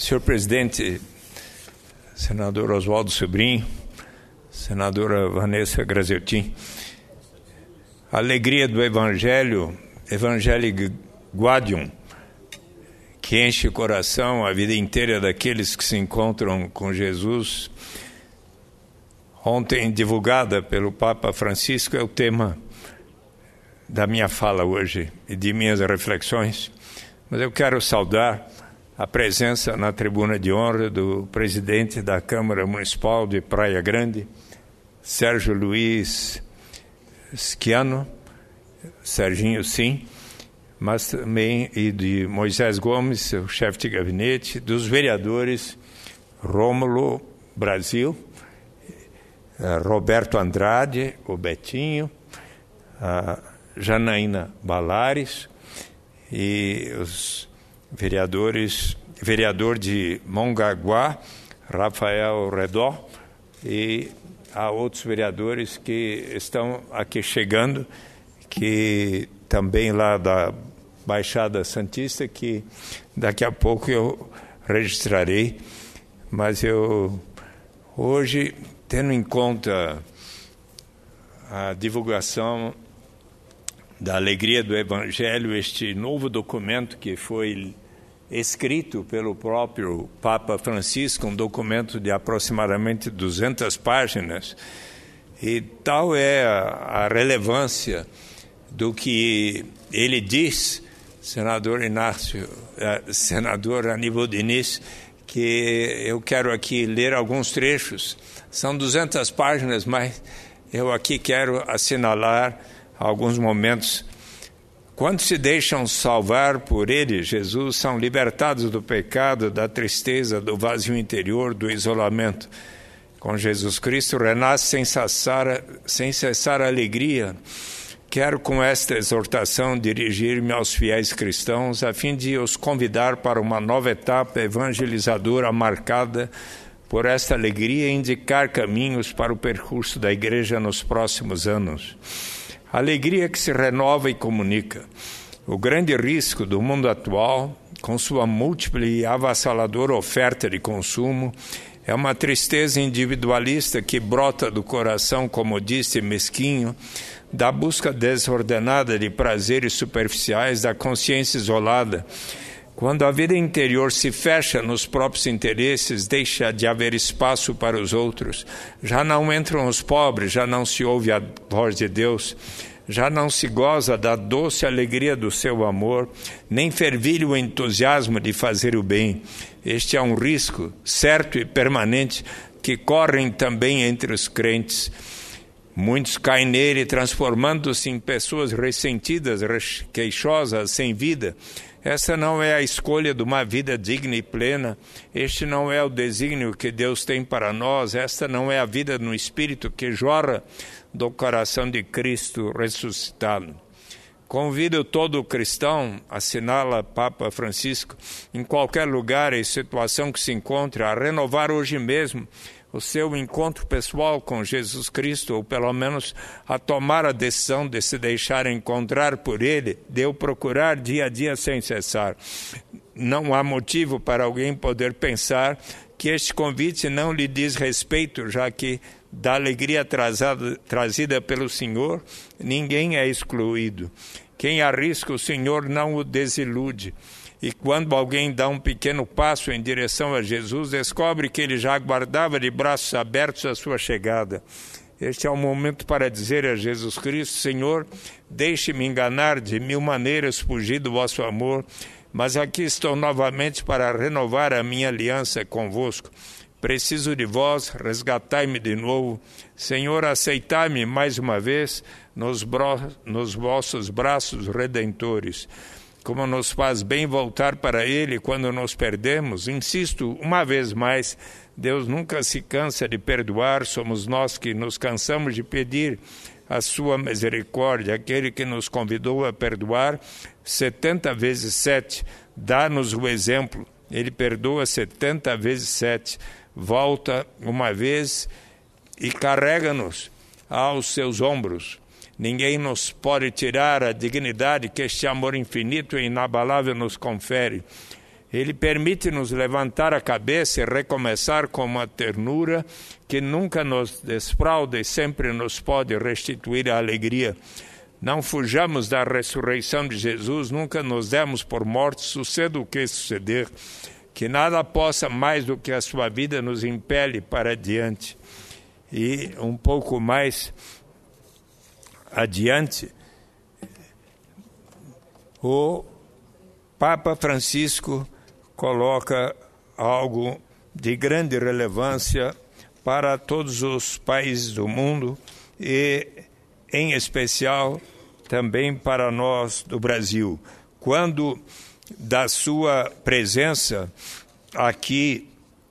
Senhor presidente, senador Oswaldo Sobrinho, senadora Vanessa Graziotin, a alegria do Evangelho, Evangelii Gaudium, que enche o coração a vida inteira daqueles que se encontram com Jesus, ontem divulgada pelo Papa Francisco, é o tema da minha fala hoje e de minhas reflexões. Mas eu quero saudar a presença na tribuna de honra do presidente da Câmara Municipal de Praia Grande, Sérgio Luiz Schiano, Serginho sim, mas também e de Moisés Gomes, o chefe de gabinete, dos vereadores Rômulo Brasil, Roberto Andrade, o Betinho, a Janaína Balares e os vereador de Mongaguá, Rafael Redó, e há outros vereadores que estão aqui chegando, que também lá da Baixada Santista, que daqui a pouco eu registrarei, mas eu hoje, tendo em conta a divulgação da alegria do Evangelho, este novo documento que foi escrito pelo próprio Papa Francisco, um documento de aproximadamente 200 páginas, e tal é a relevância do que ele diz, senador Aníbal Diniz, que eu quero aqui ler alguns trechos. São 200 páginas, mas eu aqui quero assinalar alguns momentos. Quando se deixam salvar por ele, Jesus, são libertados do pecado, da tristeza, do vazio interior, do isolamento. Com Jesus Cristo renasce sem cessar a alegria. Quero com esta exortação dirigir-me aos fiéis cristãos a fim de os convidar para uma nova etapa evangelizadora marcada por esta alegria e indicar caminhos para o percurso da Igreja nos próximos anos. Alegria que se renova e comunica. O grande risco do mundo atual, com sua múltipla e avassaladora oferta de consumo, é uma tristeza individualista que brota do coração comodista e mesquinho, da busca desordenada de prazeres superficiais, da consciência isolada. Quando a vida interior se fecha nos próprios interesses, deixa de haver espaço para os outros. Já não entram os pobres, já não se ouve a voz de Deus, já não se goza da doce alegria do seu amor, nem fervilha o entusiasmo de fazer o bem. Este é um risco certo e permanente que correm também entre os crentes. Muitos caem nele, transformando-se em pessoas ressentidas, queixosas, sem vida. Essa não é a escolha de uma vida digna e plena. Este não é o desígnio que Deus tem para nós. Esta não é a vida no Espírito que jorra do coração de Cristo ressuscitado. Convido todo cristão, assinala Papa Francisco, em qualquer lugar e situação que se encontre, a renovar hoje mesmo o seu encontro pessoal com Jesus Cristo, ou pelo menos a tomar a decisão de se deixar encontrar por Ele, de o procurar dia a dia sem cessar. Não há motivo para alguém poder pensar que este convite não lhe diz respeito, já que da alegria trazida pelo Senhor, ninguém é excluído. Quem arrisca o Senhor não o desilude. E quando alguém dá um pequeno passo em direção a Jesus, descobre que ele já aguardava de braços abertos a sua chegada. Este é o momento para dizer a Jesus Cristo: Senhor, deixe-me enganar de mil maneiras, fugir do vosso amor, mas aqui estou novamente para renovar a minha aliança convosco. Preciso de vós, resgatai-me de novo. Senhor, aceitai-me mais uma vez nos vossos braços redentores. Como nos faz bem voltar para Ele quando nos perdemos. Insisto, uma vez mais, Deus nunca se cansa de perdoar, somos nós que nos cansamos de pedir a sua misericórdia. Aquele que nos convidou a perdoar 70 vezes 7, dá-nos o exemplo. Ele perdoa 70 vezes 7, volta uma vez e carrega-nos aos seus ombros. Ninguém nos pode tirar a dignidade que este amor infinito e inabalável nos confere. Ele permite-nos levantar a cabeça e recomeçar com uma ternura que nunca nos defrauda e sempre nos pode restituir a alegria. Não fujamos da ressurreição de Jesus, nunca nos demos por mortos, suceda o que suceder, que nada possa mais do que a sua vida nos impele para adiante. E um pouco mais adiante, o Papa Francisco coloca algo de grande relevância para todos os países do mundo e, em especial, também para nós do Brasil. Quando da sua presença aqui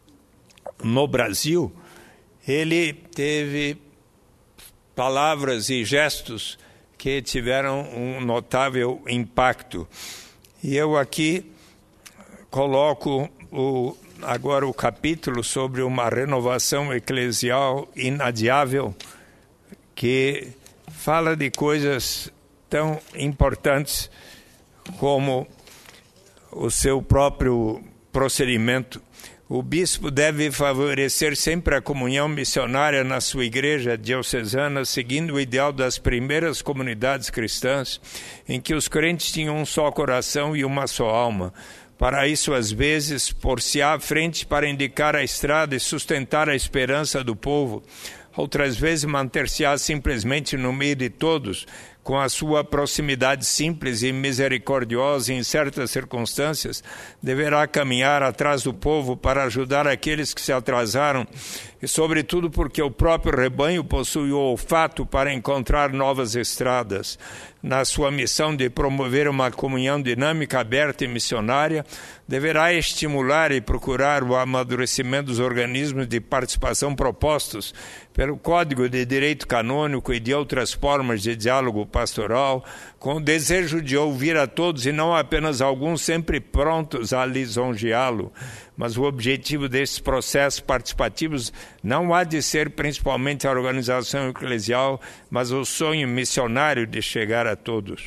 no Brasil, ele teve palavras e gestos que tiveram um notável impacto. E eu aqui coloco agora o capítulo sobre uma renovação eclesial inadiável, que fala de coisas tão importantes como o seu próprio procedimento. O bispo deve favorecer sempre a comunhão missionária na sua igreja diocesana, seguindo o ideal das primeiras comunidades cristãs, em que os crentes tinham um só coração e uma só alma. Para isso, às vezes, pôr-se à frente para indicar a estrada e sustentar a esperança do povo. Outras vezes, manter-se-á simplesmente no meio de todos, com a sua proximidade simples e misericordiosa em certas circunstâncias, deverá caminhar atrás do povo para ajudar aqueles que se atrasaram, e sobretudo porque o próprio rebanho possui o olfato para encontrar novas estradas. Na sua missão de promover uma comunhão dinâmica, aberta e missionária, deverá estimular e procurar o amadurecimento dos organismos de participação propostos pelo Código de Direito Canônico e de outras formas de diálogo pastoral, com o desejo de ouvir a todos e não apenas alguns, sempre prontos a lisonjeá-lo. Mas o objetivo desses processos participativos não há de ser principalmente a organização eclesial, mas o sonho missionário de chegar a todos.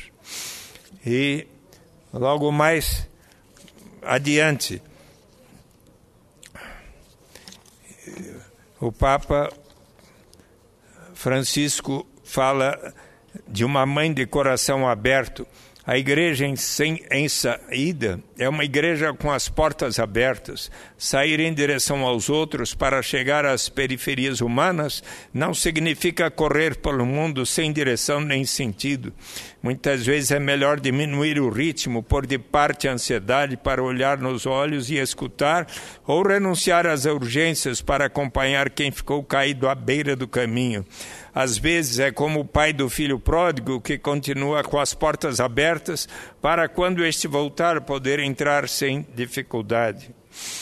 E logo mais adiante, o Papa Francisco fala de uma mãe de coração aberto. A igreja em saída é uma igreja com as portas abertas. Sair em direção aos outros para chegar às periferias humanas não significa correr pelo mundo sem direção nem sentido. Muitas vezes é melhor diminuir o ritmo, pôr de parte a ansiedade para olhar nos olhos e escutar, ou renunciar às urgências para acompanhar quem ficou caído à beira do caminho. Às vezes é como o pai do filho pródigo, que continua com as portas abertas para, quando este voltar, poder entrar sem dificuldade.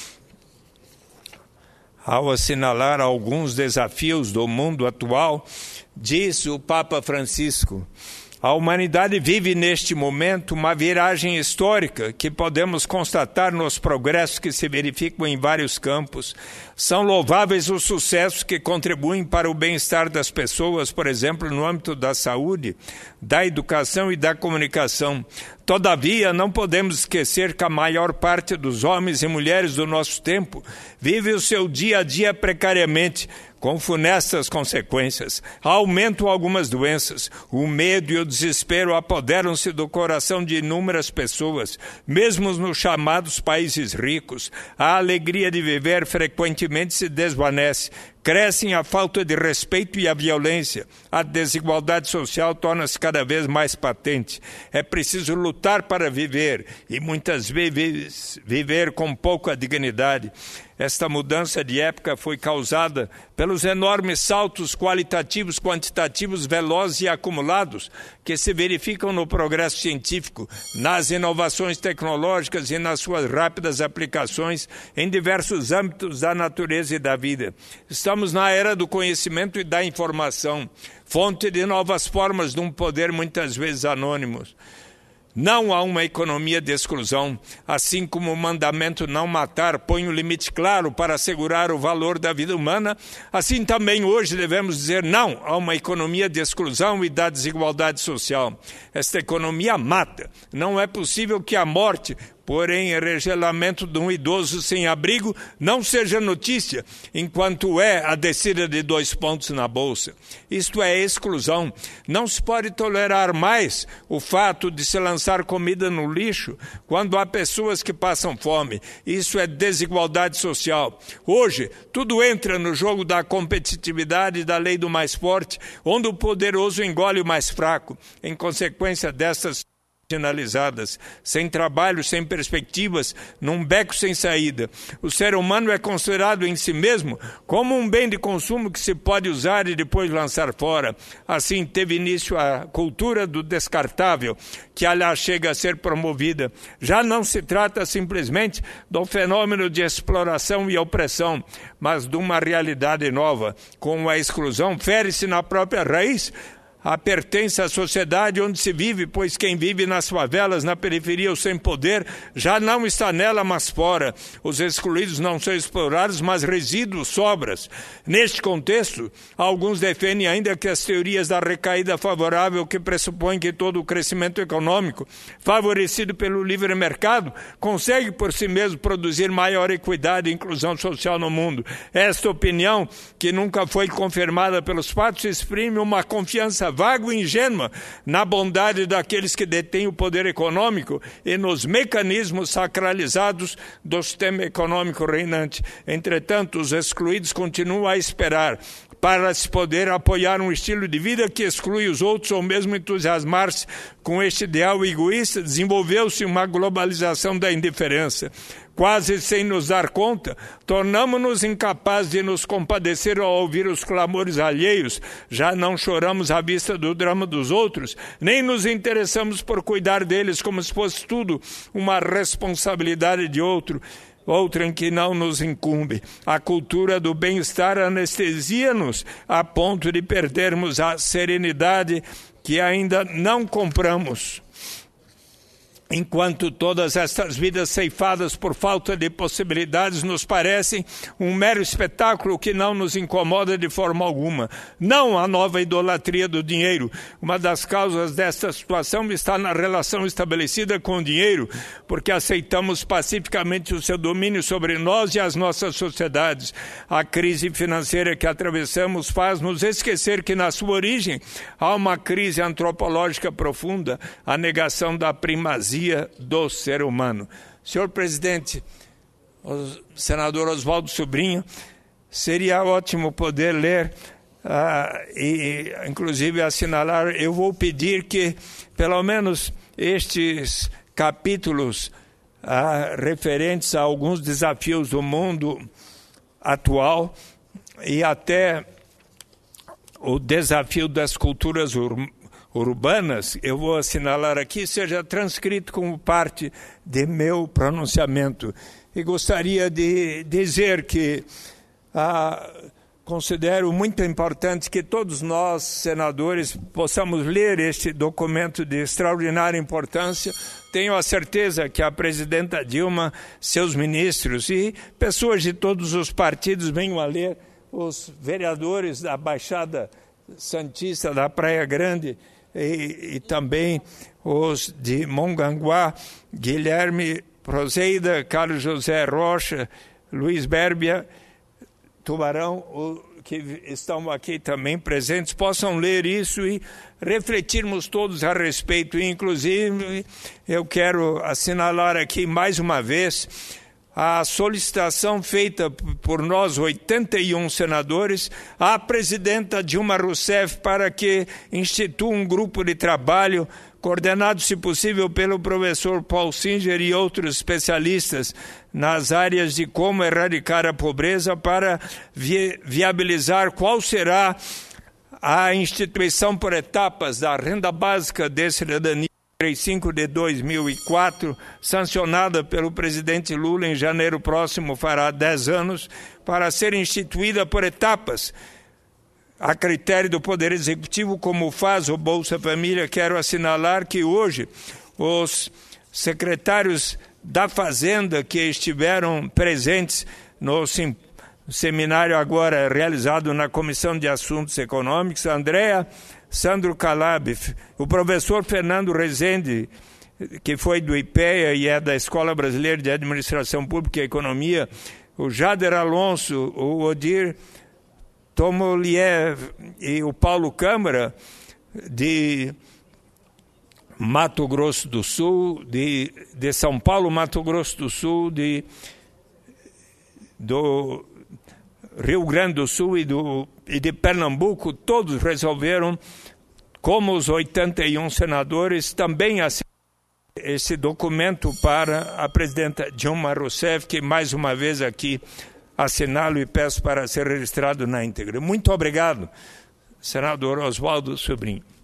Ao assinalar alguns desafios do mundo atual, diz o Papa Francisco: a humanidade vive neste momento uma viragem histórica que podemos constatar nos progressos que se verificam em vários campos. São louváveis os sucessos que contribuem para o bem-estar das pessoas, por exemplo, no âmbito da saúde, da educação e da comunicação. Todavia, não podemos esquecer que a maior parte dos homens e mulheres do nosso tempo vive o seu dia a dia precariamente, com funestas consequências. Aumentam algumas doenças. O medo e o desespero apoderam-se do coração de inúmeras pessoas, mesmo nos chamados países ricos. A alegria de viver frequentemente se desvanece. Crescem a falta de respeito e a violência. A desigualdade social torna-se cada vez mais patente. É preciso lutar para viver, e muitas vezes viver com pouca dignidade. Esta mudança de época foi causada pelos enormes saltos qualitativos, quantitativos, velozes e acumulados que se verificam no progresso científico, nas inovações tecnológicas e nas suas rápidas aplicações em diversos âmbitos da natureza e da vida. Estamos na era do conhecimento e da informação, fonte de novas formas de um poder muitas vezes anônimo. Não há uma economia de exclusão, assim como o mandamento não matar põe um limite claro para assegurar o valor da vida humana, assim também hoje devemos dizer não a uma economia de exclusão e da desigualdade social. Esta economia mata. Não é possível que a morte Porém, enregelamento de um idoso sem abrigo não seja notícia, enquanto é a descida de 2 pontos na Bolsa. Isto é exclusão. Não se pode tolerar mais o fato de se lançar comida no lixo quando há pessoas que passam fome. Isso é desigualdade social. Hoje, tudo entra no jogo da competitividade e da lei do mais forte, onde o poderoso engole o mais fraco. Em consequência dessas marginalizadas, sem trabalho, sem perspectivas, num beco sem saída. O ser humano é considerado em si mesmo como um bem de consumo que se pode usar e depois lançar fora. Assim teve início a cultura do descartável, que aliás chega a ser promovida. Já não se trata simplesmente do fenômeno de exploração e opressão, mas de uma realidade nova. Com a exclusão, fere-se na própria raiz a pertença à sociedade onde se vive, pois quem vive nas favelas, na periferia ou sem poder, já não está nela, mas fora. Os excluídos não são explorados, mas resíduos, sobras. Neste contexto, alguns defendem ainda que as teorias da recaída favorável, que pressupõem que todo o crescimento econômico, favorecido pelo livre mercado, consegue por si mesmo produzir maior equidade e inclusão social no mundo. Esta opinião, que nunca foi confirmada pelos fatos, exprime uma confiança vaga e ingênua na bondade daqueles que detêm o poder econômico e nos mecanismos sacralizados do sistema econômico reinante. Entretanto, os excluídos continuam a esperar para se poder apoiar um estilo de vida que exclui os outros ou mesmo entusiasmar-se com este ideal egoísta. Desenvolveu-se uma globalização da indiferença. Quase sem nos dar conta, tornamo-nos incapazes de nos compadecer ao ouvir os clamores alheios. Já não choramos à vista do drama dos outros, nem nos interessamos por cuidar deles como se fosse tudo uma responsabilidade de outra em que não nos incumbe. A cultura do bem-estar anestesia-nos a ponto de perdermos a serenidade que ainda não compramos. Enquanto todas estas vidas ceifadas por falta de possibilidades nos parecem um mero espetáculo que não nos incomoda de forma alguma. Não a nova idolatria do dinheiro. Uma das causas desta situação está na relação estabelecida com o dinheiro, porque aceitamos pacificamente o seu domínio sobre nós e as nossas sociedades. A crise financeira que atravessamos faz-nos esquecer que na sua origem há uma crise antropológica profunda, a negação da primazia do ser humano. Senhor presidente, o senador Oswaldo Sobrinho, seria ótimo poder ler e inclusive assinalar. Eu vou pedir que pelo menos estes capítulos referentes a alguns desafios do mundo atual e até o desafio das culturas urbanas, eu vou assinalar aqui, seja transcrito como parte de meu pronunciamento. E gostaria de dizer que considero muito importante que todos nós, senadores, possamos ler este documento de extraordinária importância. Tenho a certeza que a presidenta Dilma, seus ministros e pessoas de todos os partidos venham a ler, os vereadores da Baixada Santista, da Praia Grande, e também os de Mongaguá, Guilherme Prozeida, Carlos José Rocha, Luiz Bérbia, Tubarão, que estão aqui também presentes, possam ler isso e refletirmos todos a respeito. E, inclusive, eu quero assinalar aqui mais uma vez a solicitação feita por nós, 81 senadores, à presidenta Dilma Rousseff para que institua um grupo de trabalho coordenado, se possível, pelo professor Paul Singer e outros especialistas nas áreas de como erradicar a pobreza para viabilizar qual será a instituição por etapas da renda básica de cidadania 35 de 2004, sancionada pelo presidente Lula em janeiro próximo, fará 10 anos, para ser instituída por etapas, a critério do Poder Executivo, como faz o Bolsa Família. Quero assinalar que hoje os secretários da Fazenda que estiveram presentes no seminário agora realizado na Comissão de Assuntos Econômicos, Andréa, Sandro Calab, o professor Fernando Rezende, que foi do IPEA e é da Escola Brasileira de Administração Pública e Economia, o Jader Alonso, o Odir Tomoliev e o Paulo Câmara, de Mato Grosso do Sul, de São Paulo, Mato Grosso do Sul, do Rio Grande do Sul e de Pernambuco, todos resolveram, como os 81 senadores, também assinar esse documento para a presidenta Dilma Rousseff, que mais uma vez aqui assinalo e peço para ser registrado na íntegra. Muito obrigado, senador Oswaldo Sobrinho.